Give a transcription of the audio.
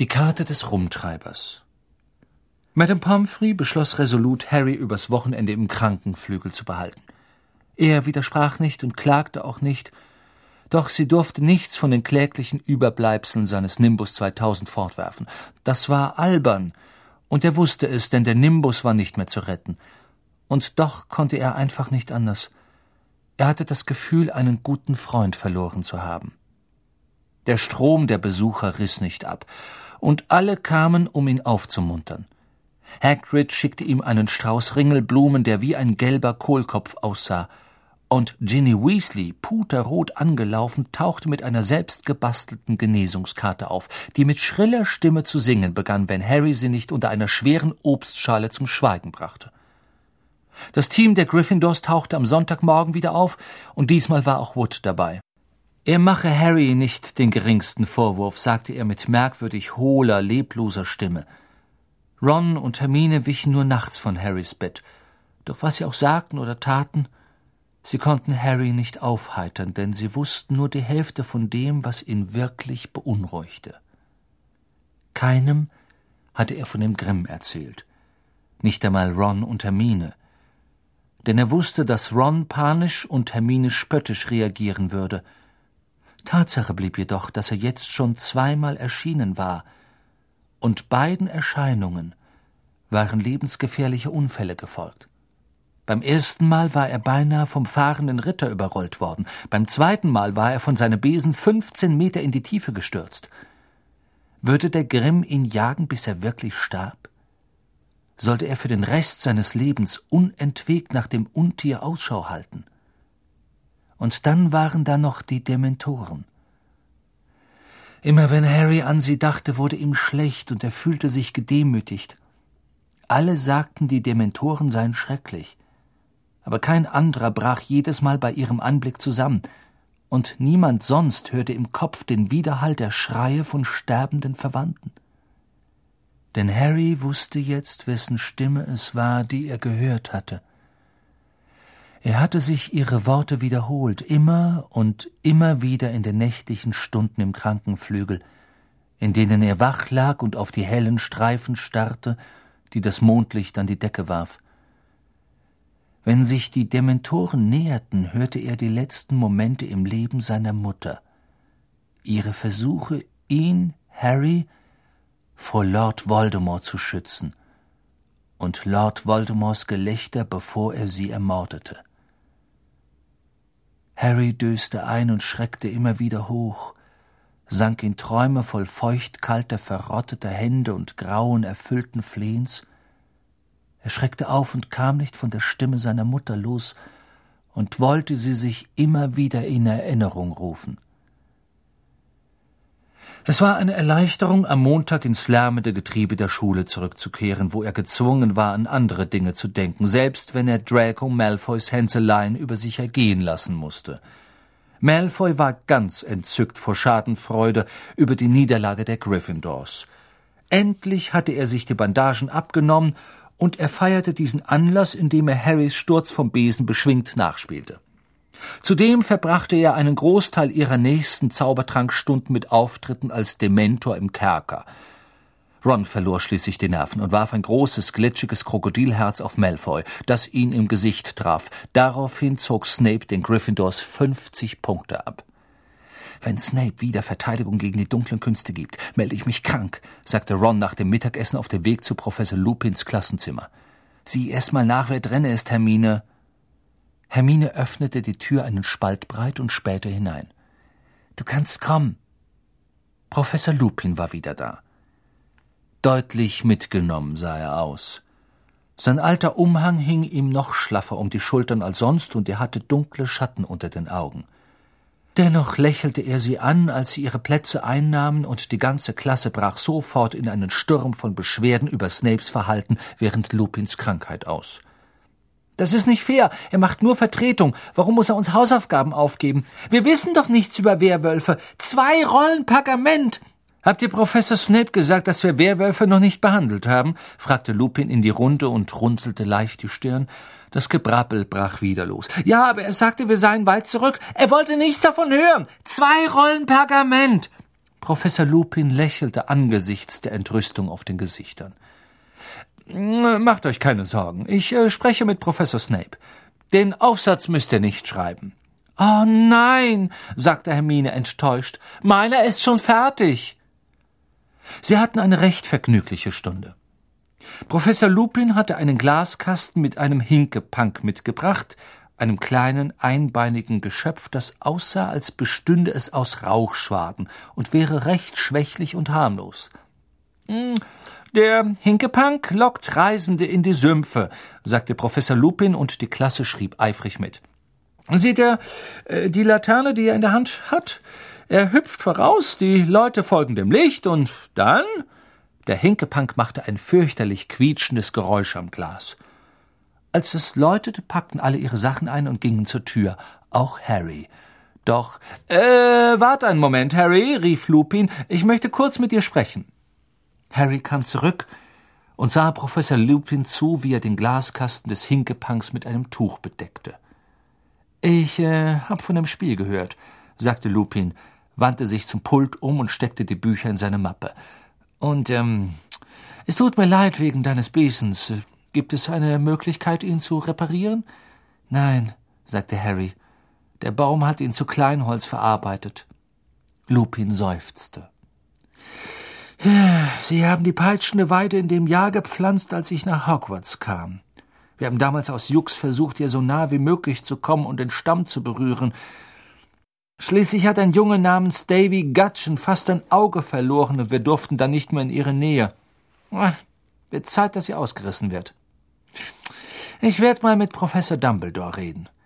Die Karte des Rumtreibers. Madame Pomfrey beschloss resolut, Harry übers Wochenende im Krankenflügel zu behalten. Er widersprach nicht und klagte auch nicht, doch sie durfte nichts von den kläglichen Überbleibseln seines Nimbus 2000 fortwerfen. Das war albern, und er wusste es, denn der Nimbus war nicht mehr zu retten. Und doch konnte er einfach nicht anders. Er hatte das Gefühl, einen guten Freund verloren zu haben. Der Strom der Besucher riss nicht ab, und alle kamen, um ihn aufzumuntern. Hagrid schickte ihm einen Strauß Ringelblumen, der wie ein gelber Kohlkopf aussah, und Ginny Weasley, puterrot angelaufen, tauchte mit einer selbstgebastelten Genesungskarte auf, die mit schriller Stimme zu singen begann, wenn Harry sie nicht unter einer schweren Obstschale zum Schweigen brachte. Das Team der Gryffindors tauchte am Sonntagmorgen wieder auf, und diesmal war auch Wood dabei. Er mache Harry nicht den geringsten Vorwurf, sagte er mit merkwürdig hohler, lebloser Stimme. Ron und Hermine wichen nur nachts von Harrys Bett. Doch was sie auch sagten oder taten, sie konnten Harry nicht aufheitern, denn sie wussten nur die Hälfte von dem, was ihn wirklich beunruhigte. Keinem hatte er von dem Grimm erzählt, nicht einmal Ron und Hermine, denn er wusste, dass Ron panisch und Hermine spöttisch reagieren würde. Tatsache blieb jedoch, dass er jetzt schon zweimal erschienen war, und beiden Erscheinungen waren lebensgefährliche Unfälle gefolgt. Beim ersten Mal war er beinahe vom fahrenden Ritter überrollt worden, beim zweiten Mal war er von seinem Besen 15 Meter in die Tiefe gestürzt. Würde der Grimm ihn jagen, bis er wirklich starb? Sollte er für den Rest seines Lebens unentwegt nach dem Untier Ausschau halten? Und dann waren da noch die Dementoren. Immer wenn Harry an sie dachte, wurde ihm schlecht und er fühlte sich gedemütigt. Alle sagten, die Dementoren seien schrecklich. Aber kein anderer brach jedes Mal bei ihrem Anblick zusammen, und niemand sonst hörte im Kopf den Widerhall der Schreie von sterbenden Verwandten. Denn Harry wusste jetzt, wessen Stimme es war, die er gehört hatte. Er hatte sich ihre Worte wiederholt, immer und immer wieder in den nächtlichen Stunden im Krankenflügel, in denen er wach lag und auf die hellen Streifen starrte, die das Mondlicht an die Decke warf. Wenn sich die Dementoren näherten, hörte er die letzten Momente im Leben seiner Mutter, ihre Versuche, ihn, Harry, vor Lord Voldemort zu schützen, und Lord Voldemorts Gelächter, bevor er sie ermordete. Harry döste ein und schreckte immer wieder hoch, sank in Träume voll feuchtkalter, verrotteter Hände und grauen, erfüllten Flehens. Er schreckte auf und kam nicht von der Stimme seiner Mutter los und wollte sie sich immer wieder in Erinnerung rufen. Es war eine Erleichterung, am Montag ins lärmende Getriebe der Schule zurückzukehren, wo er gezwungen war, an andere Dinge zu denken, selbst wenn er Draco Malfoys Hänseleien über sich ergehen lassen musste. Malfoy war ganz entzückt vor Schadenfreude über die Niederlage der Gryffindors. Endlich hatte er sich die Bandagen abgenommen, und er feierte diesen Anlass, indem er Harrys Sturz vom Besen beschwingt nachspielte. Zudem verbrachte er einen Großteil ihrer nächsten Zaubertrankstunden mit Auftritten als Dementor im Kerker. Ron verlor schließlich die Nerven und warf ein großes, glitschiges Krokodilherz auf Malfoy, das ihn im Gesicht traf. Daraufhin zog Snape den Gryffindors 50 Punkte ab. »Wenn Snape wieder Verteidigung gegen die dunklen Künste gibt, melde ich mich krank«, sagte Ron nach dem Mittagessen auf dem Weg zu Professor Lupins Klassenzimmer. »Sieh erst mal nach, wer drinne ist, Hermine.« Hermine öffnete die Tür einen Spalt breit und spähte hinein. »Du kannst kommen.« Professor Lupin war wieder da. Deutlich mitgenommen sah er aus. Sein alter Umhang hing ihm noch schlaffer um die Schultern als sonst, und er hatte dunkle Schatten unter den Augen. Dennoch lächelte er sie an, als sie ihre Plätze einnahmen, und die ganze Klasse brach sofort in einen Sturm von Beschwerden über Snapes Verhalten während Lupins Krankheit aus. »Das ist nicht fair. Er macht nur Vertretung. Warum muss er uns Hausaufgaben aufgeben? Wir wissen doch nichts über Werwölfe. 2 Rollen Pergament!« »Habt ihr Professor Snape gesagt, dass wir Werwölfe noch nicht behandelt haben?« fragte Lupin in die Runde und runzelte leicht die Stirn. Das Gebrabbel brach wieder los. »Ja, aber er sagte, wir seien weit zurück. Er wollte nichts davon hören. 2 Rollen Pergament!« Professor Lupin lächelte angesichts der Entrüstung auf den Gesichtern. »Macht euch keine Sorgen. Ich spreche mit Professor Snape. Den Aufsatz müsst ihr nicht schreiben.« »Oh nein«, sagte Hermine enttäuscht. »Meiner ist schon fertig.« Sie hatten eine recht vergnügliche Stunde. Professor Lupin hatte einen Glaskasten mit einem Hinkepank mitgebracht, einem kleinen, einbeinigen Geschöpf, das aussah, als bestünde es aus Rauchschwaden und wäre recht schwächlich und harmlos. »Der Hinkepank lockt Reisende in die Sümpfe«, sagte Professor Lupin, und die Klasse schrieb eifrig mit. »Seht ihr die Laterne, die er in der Hand hat? Er hüpft voraus, die Leute folgen dem Licht, und dann...« Der Hinkepank machte ein fürchterlich quietschendes Geräusch am Glas. Als es läutete, packten alle ihre Sachen ein und gingen zur Tür, auch Harry. Doch, wart einen Moment, Harry«, rief Lupin, »ich möchte kurz mit dir sprechen.« Harry kam zurück und sah Professor Lupin zu, wie er den Glaskasten des Hinkepanks mit einem Tuch bedeckte. »Ich hab von dem Spiel gehört«, sagte Lupin, wandte sich zum Pult um und steckte die Bücher in seine Mappe. »Und, es tut mir leid wegen deines Besens. Gibt es eine Möglichkeit, ihn zu reparieren?« »Nein«, sagte Harry. »Der Baum hat ihn zu Kleinholz verarbeitet.« Lupin seufzte. »Sie haben die peitschende Weide in dem Jahr gepflanzt, als ich nach Hogwarts kam. Wir haben damals aus Jux versucht, ihr so nah wie möglich zu kommen und den Stamm zu berühren. Schließlich hat ein Junge namens Davy Gutchen fast ein Auge verloren und wir durften dann nicht mehr in ihre Nähe. Wird Zeit, dass sie ausgerissen wird. Ich werde mal mit Professor Dumbledore reden.